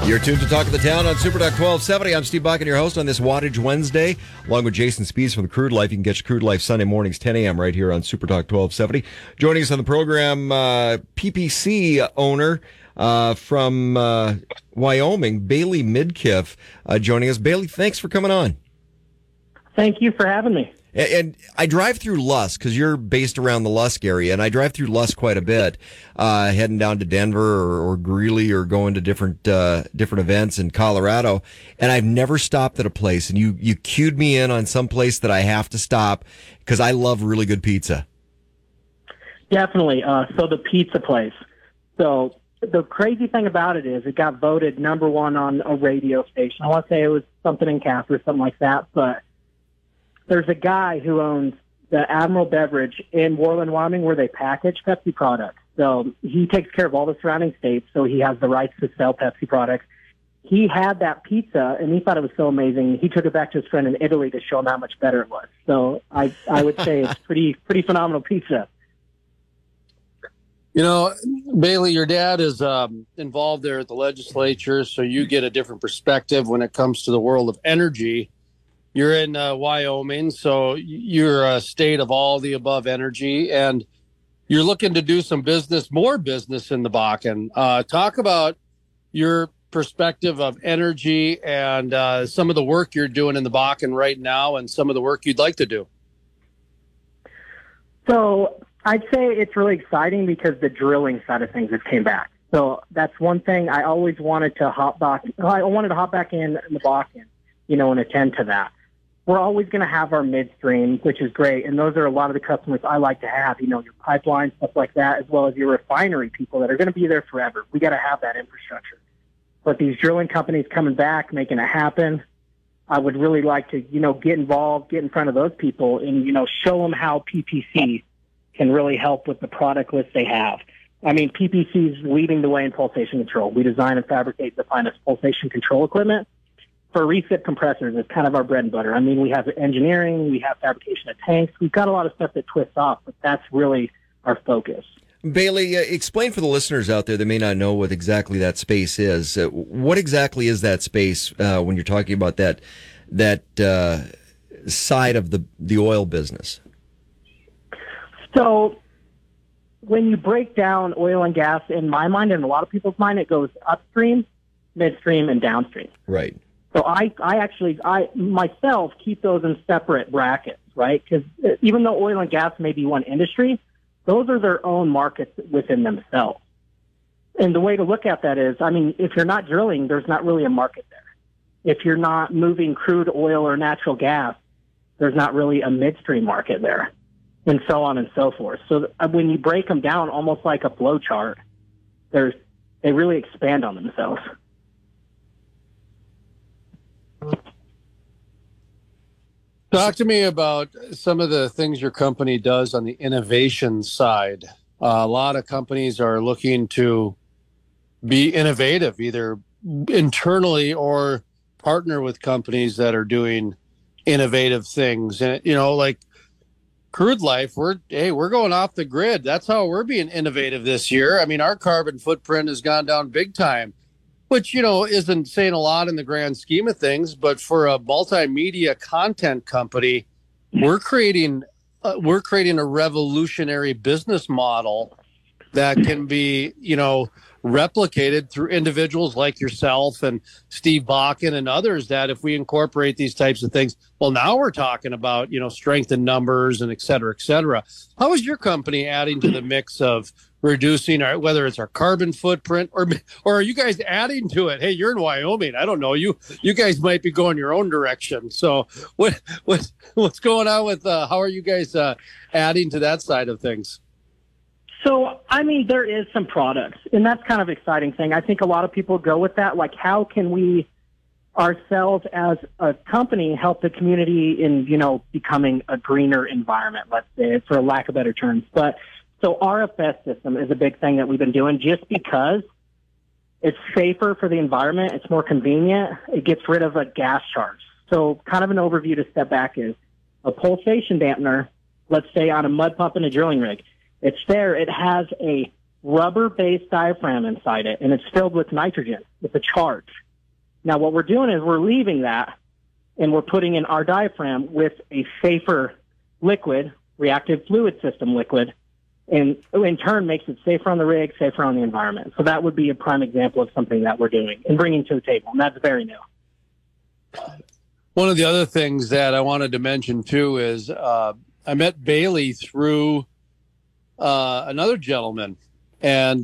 You're tuned to Talk of the Town on Super Talk 1270. I'm Steve Buck, your host on this Wattage Wednesday, along with Jason Spees from the Crude Life. You can get your Crude Life Sunday mornings, 10 a.m. right here on Super Talk 1270. Joining us on the program, PPC owner from Wyoming, Bailey Midkiff, joining us. Bailey, thanks for coming on. Thank you for having me. And I drive through Lusk because you're based around the Lusk area, and I drive through Lusk quite a bit, heading down to Denver or Greeley or going to different events in Colorado. And I've never stopped at a place, and you cued me in on some place that I have to stop because I love really good pizza. Definitely. So the pizza place. So the crazy thing about it is it got voted number one on a radio station. I want to say it was something in Casper, something like that, but there's a guy who owns the Admiral Beverage in Worland, Wyoming, where they package Pepsi products. So he takes care of all the surrounding states, so he has the rights to sell Pepsi products. He had that pizza, and he thought it was so amazing. He took it back to his friend in Italy to show him how much better it was. So I would say it's pretty phenomenal pizza. You know, Bailey, your dad is involved there at the legislature, so you get a different perspective when it comes to the world of energy. You're in Wyoming, so you're a state of all the above energy, and you're looking to do some business, more business in the Bakken. Talk about your perspective of energy and some of the work you're doing in the Bakken right now and some of the work you'd like to do. So I'd say it's really exciting because the drilling side of things has came back. So that's one thing I always wanted to hop back. I wanted to hop back in the Bakken, and attend to that. We're always going to have our midstream, which is great, and those are a lot of the customers I like to have, your pipeline, stuff like that, as well as your refinery people that are going to be there forever. We got to have that infrastructure. But these drilling companies coming back, making it happen, I would really like to, get involved, get in front of those people and, show them how PPC can really help with the product list they have. I mean, PPC is leading the way in pulsation control. We design and fabricate the finest pulsation control equipment. For recip compressors, it's kind of our bread and butter. I mean, we have engineering, we have fabrication of tanks. We've got a lot of stuff that twists off, but that's really our focus. Bailey, explain for the listeners out there that may not know what exactly that space is. What exactly is that space when you're talking about that side of the oil business? So when you break down oil and gas, in my mind and a lot of people's mind, it goes upstream, midstream, and downstream. Right. So I myself keep those in separate brackets, right? Because even though oil and gas may be one industry, those are their own markets within themselves. And the way to look at that is, if you're not drilling, there's not really a market there. If you're not moving crude oil or natural gas, there's not really a midstream market there, and so on and so forth. So when you break them down almost like a flow chart, they really expand on themselves. Talk to me about some of the things your company does on the innovation side. A lot of companies are looking to be innovative, either internally or partner with companies that are doing innovative things. And, like Crude Life, we're going off the grid. That's how we're being innovative this year. I mean, our carbon footprint has gone down big time, which, isn't saying a lot in the grand scheme of things. But for a multimedia content company, we're creating a revolutionary business model that can be, replicated through individuals like yourself and Steve Bakken and others, that if we incorporate these types of things, well, now we're talking about, strength in numbers and et cetera, et cetera. How is your company adding to the mix of reducing whether it's our carbon footprint or are you guys adding to it? Hey, you're in Wyoming. I don't know. You guys might be going your own direction. So what's going on with, how are you guys adding to that side of things? So, there is some products, and that's kind of an exciting thing. I think a lot of people go with that, like how can we ourselves as a company help the community in, becoming a greener environment, let's say, for lack of better terms. But so RFS system is a big thing that we've been doing just because it's safer for the environment. It's more convenient. It gets rid of a gas charge. So kind of an overview to step back is a pulsation dampener, let's say on a mud pump in a drilling rig. It's there. It has a rubber-based diaphragm inside it, and it's filled with nitrogen, with a charge. Now, what we're doing is we're leaving that, and we're putting in our diaphragm with a safer liquid, reactive fluid system liquid, and in turn makes it safer on the rig, safer on the environment. So that would be a prime example of something that we're doing and bringing to the table, and that's very new. One of the other things that I wanted to mention, too, is I met Bailey through another gentleman, and,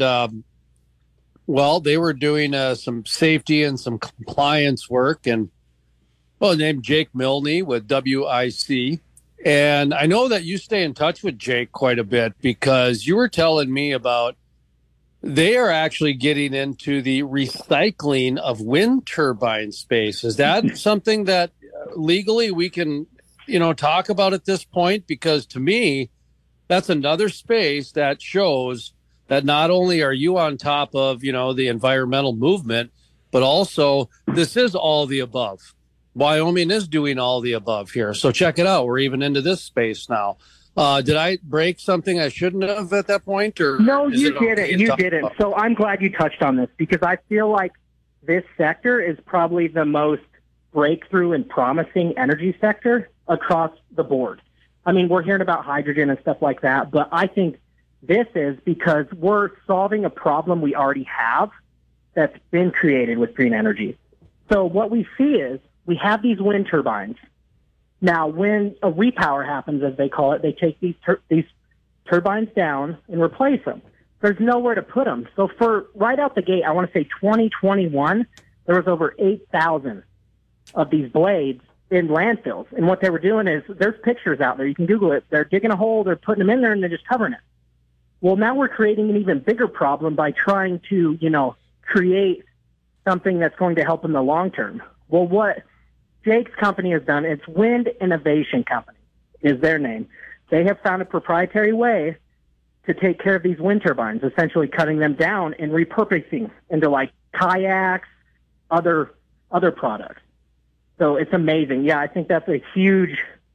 they were doing some safety and some compliance work, and, named Jake Milne with WIC. And I know that you stay in touch with Jake quite a bit because you were telling me about they are actually getting into the recycling of wind turbine space. Is that something that legally we can, talk about at this point? Because to me, that's another space that shows that not only are you on top of, the environmental movement, but also this is all the above. Wyoming is doing all the above here. So check it out. We're even into this space now. Did I break something I shouldn't have at that point? Or no, you didn't. You didn't. So I'm glad you touched on this because I feel like this sector is probably the most breakthrough and promising energy sector across the board. I mean, we're hearing about hydrogen and stuff like that, but I think this is because we're solving a problem we already have that's been created with green energy. So what we see is we have these wind turbines. Now, when a repower happens, as they call it, they take these turbines down and replace them. There's nowhere to put them. So for right out the gate, I want to say 2021, there was over 8,000 of these blades in landfills. And what they were doing is, there's pictures out there. You can Google it. They're digging a hole, they're putting them in there, and they're just covering it. Well, now we're creating an even bigger problem by trying to, create something that's going to help in the long term. Well, what Jake's company has done, it's Wind Innovation Company is their name. They have found a proprietary way to take care of these wind turbines, essentially cutting them down and repurposing into like kayaks, other products. So it's amazing. Yeah, I think that's a huge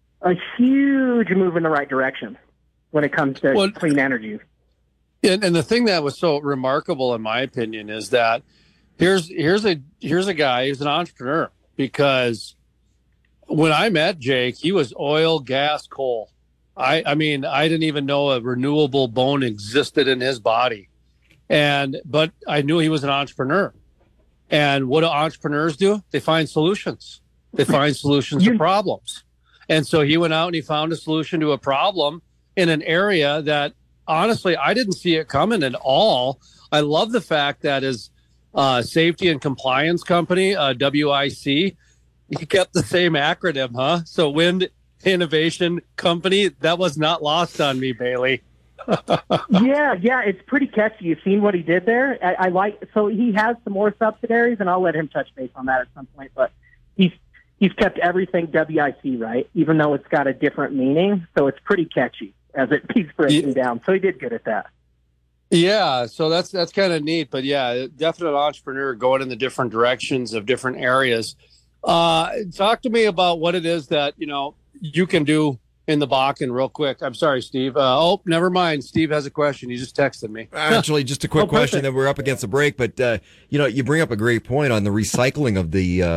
move in the right direction when it comes to clean energy. And the thing that was so remarkable, in my opinion, is that here's a guy who's an entrepreneur, because when I met Jake, he was oil, gas, coal. I mean, I didn't even know a renewable bone existed in his body. But I knew he was an entrepreneur. And what do entrepreneurs do? They find solutions. They find solutions to problems. And so he went out and he found a solution to a problem in an area that, honestly, I didn't see it coming at all. I love the fact that his safety and compliance company, WIC, he kept the same acronym, huh? So Wind Innovation Company, that was not lost on me, Bailey. yeah, it's pretty catchy. You've seen what he did there. I like, so he has some more subsidiaries, and I'll let him touch base on that at some point, but he's kept everything WIC, right? Even though it's got a different meaning, so it's pretty catchy as it keeps breaking down. So he did good at that. Yeah, so that's kind of neat. But yeah, definite entrepreneur going in the different directions of different areas. Talk to me about what it is that, you can do in the Bakken real quick. I'm sorry, Steve. Never mind. Steve has a question. He just texted me. Actually, just a quick question that we're up against the break. But, you bring up a great point on the recycling of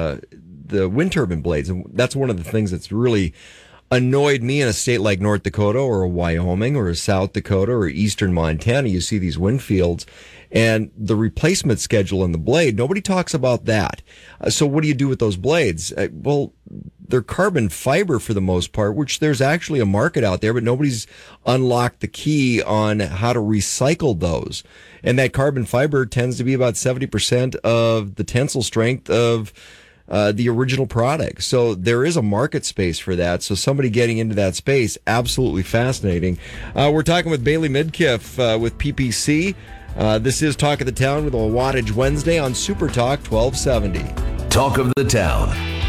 the wind turbine blades. And that's one of the things that's really annoyed me in a state like North Dakota or Wyoming or South Dakota or Eastern Montana. You see these wind fields and the replacement schedule in the blade. Nobody talks about that. So what do you do with those blades? Well, they're carbon fiber for the most part, which there's actually a market out there, but nobody's unlocked the key on how to recycle those. And that carbon fiber tends to be about 70% of the tensile strength of the original product. So there is a market space for that. So somebody getting into that space, absolutely fascinating. We're talking with Bailey Midkiff with PPC. This is Talk of the Town with a Wattage Wednesday on Super Talk 1270. Talk of the Town.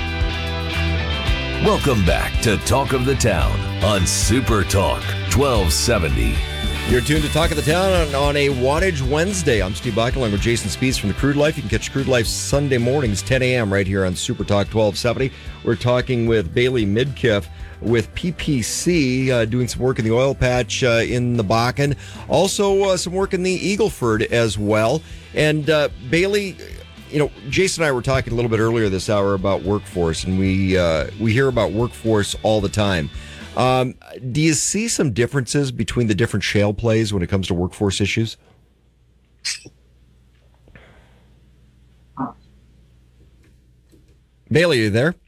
Welcome back to Talk of the Town on Super Talk 1270. You're tuned to Talk of the Town on a Wattage Wednesday. I'm Steve Buck along with Jason Spees from the Crude Life. You can catch Crude Life Sunday mornings, 10 a.m. right here on Super Talk 1270. We're talking with Bailey Midkiff with PPC, doing some work in the oil patch in the Bakken. Also, some work in the Eagleford as well. And Bailey, Jason and I were talking a little bit earlier this hour about workforce, and we hear about workforce all the time. Do you see some differences between the different shale plays when it comes to workforce issues? Bailey, are you there?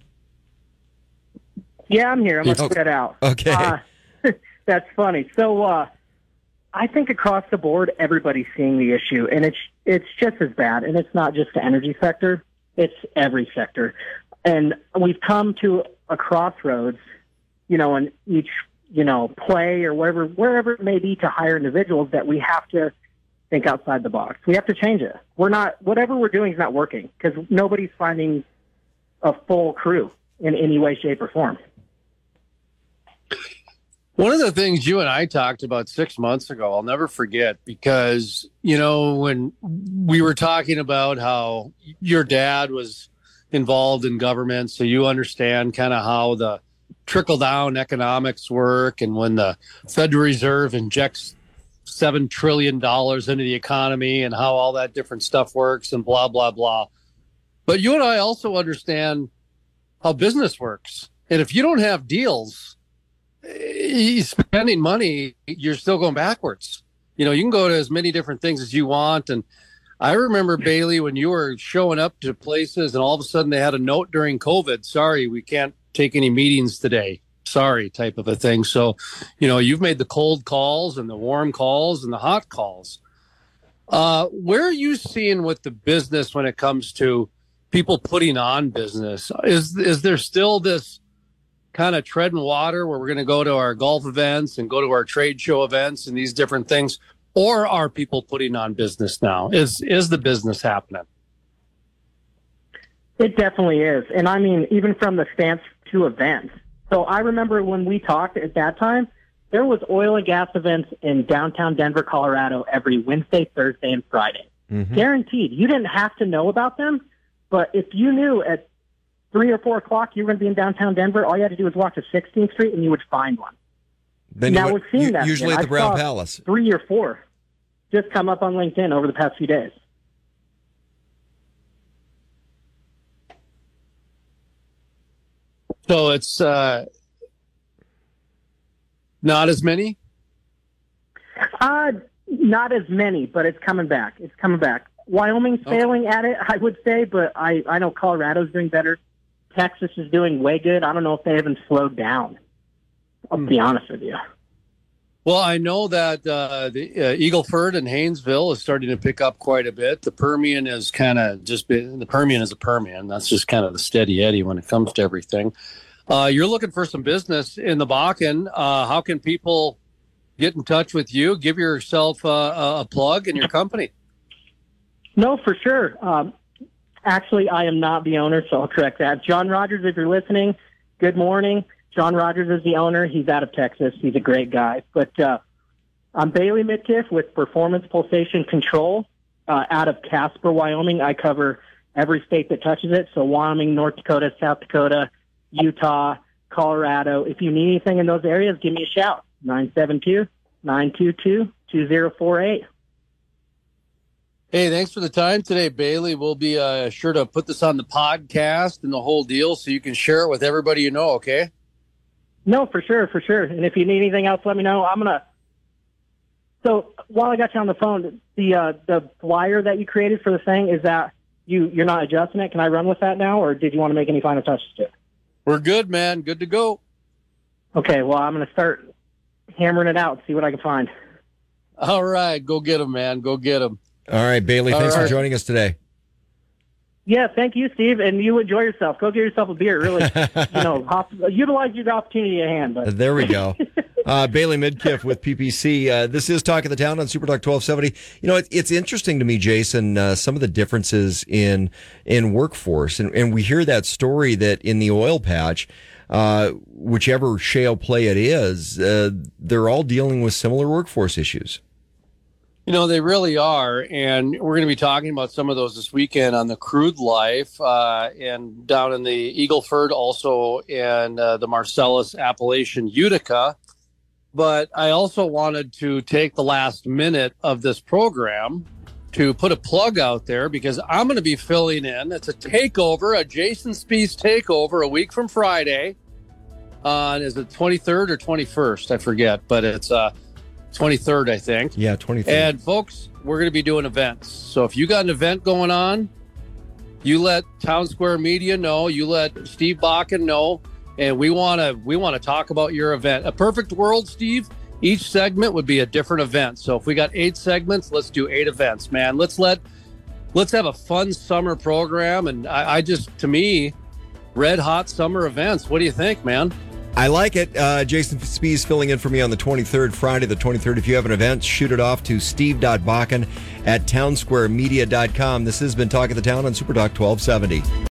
Yeah, I'm here. I'm going to get out. Okay. That's funny. So I think across the board, everybody's seeing the issue, and it's just as bad. And it's not just the energy sector; it's every sector. And we've come to a crossroads, in each play or wherever it may be to hire individuals that we have to think outside the box. We have to change it. Whatever we're doing is not working because nobody's finding a full crew in any way, shape, or form. One of the things you and I talked about 6 months ago, I'll never forget, because, when we were talking about how your dad was involved in government, so you understand kind of how the trickle-down economics work, and when the Federal Reserve injects $7 trillion into the economy and how all that different stuff works and blah, blah, blah. But you and I also understand how business works. And if you don't have deals, spending money, you're still going backwards. You can go to as many different things as you want. And I remember, Bailey, when you were showing up to places and all of a sudden they had a note during COVID, sorry, we can't take any meetings today. Sorry, type of a thing. So, you've made the cold calls and the warm calls and the hot calls. Where are you seeing with the business when it comes to people putting on business? Is there still this kind of treading water where we're going to go to our golf events and go to our trade show events and these different things? Or are people putting on business now? Is the business happening? It definitely is. And I mean, even from the stance to events. So I remember when we talked at that time, there was oil and gas events in downtown Denver, Colorado every Wednesday, Thursday, and Friday. Mm-hmm. Guaranteed. You didn't have to know about them, but if you knew at 3 or 4 o'clock you were going to be in downtown Denver, all you had to do was walk to 16th Street and you would find one. Then now we're seeing that usually again. At the Brown Palace. 3 or 4 just come up on LinkedIn over the past few days. So it's not as many? Not as many, but it's coming back. It's coming back. Wyoming's failing at it, I would say, but I know Colorado's doing better. Texas is doing way good. I don't know if they haven't slowed down. I'll be honest with you. Well, I know that the Eagleford and Haynesville is starting to pick up quite a bit. The Permian has kind of just been, the Permian is a Permian. That's just kind of the steady Eddie when it comes to everything. You're looking for some business in the Bakken. How can people get in touch with you? Give yourself a plug in your company. No, for sure. Actually, I am not the owner, so I'll correct that. John Rogers, if you're listening, good morning. John Rogers is the owner. He's out of Texas. He's a great guy. But I'm Bailey Midkiff with Performance Pulsation Control out of Casper, Wyoming. I cover every state that touches it. So Wyoming, North Dakota, South Dakota, Utah, Colorado. If you need anything in those areas, give me a shout. 972-922-2048. Hey, thanks for the time today, Bailey. We'll be sure to put this on the podcast and the whole deal so you can share it with everybody you know, okay? No, for sure, for sure. And if you need anything else, let me know. So while I got you on the phone, the flyer that you created for the thing, is that you're not adjusting it? Can I run with that now, or did you want to make any final touches to it? We're good, man. Good to go. Okay, well, I'm going to start hammering it out, see what I can find. All right, go get them, man. Go get them. All right, Bailey, thanks for joining us today. Yeah, thank you, Steve, and you enjoy yourself. Go get yourself a beer. Really, utilize your opportunity at hand. But. There we go. Bailey Midkiff with PPC. This is Talk of the Town on Super Talk 1270. It's interesting to me, Jason, some of the differences in workforce, and we hear that story that in the oil patch, whichever shale play it is, they're all dealing with similar workforce issues. They really are. And we're going to be talking about some of those this weekend on the Crude Life and down in the Eagleford, also in the Marcellus Appalachian Utica. But I also wanted to take the last minute of this program to put a plug out there because I'm going to be filling in. It's a takeover, a Jason Spiess takeover a week from Friday. Is it 23rd or 21st? I forget, but it's 23rd, I think. Yeah, 23rd. And folks, we're going to be doing events. So if you got an event going on, you let Town Square Media know, you let Steve Bakken know, and we want to talk about your event. A perfect world, Steve, each segment would be a different event. So if we got 8 segments, let's do 8 events, man. Let's have a fun summer program. And I just, to me, red hot summer events. What do you think, man? I like it. Jason Spiess filling in for me on the 23rd, Friday the 23rd. If you have an event, shoot it off to steve.bakken@townsquaremedia.com. This has been Talk of the Town on Super Talk 1270.